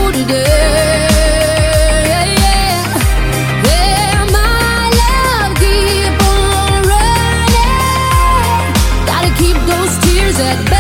today. Yeah, my love, keep on running. Gotta keep those tears at bay.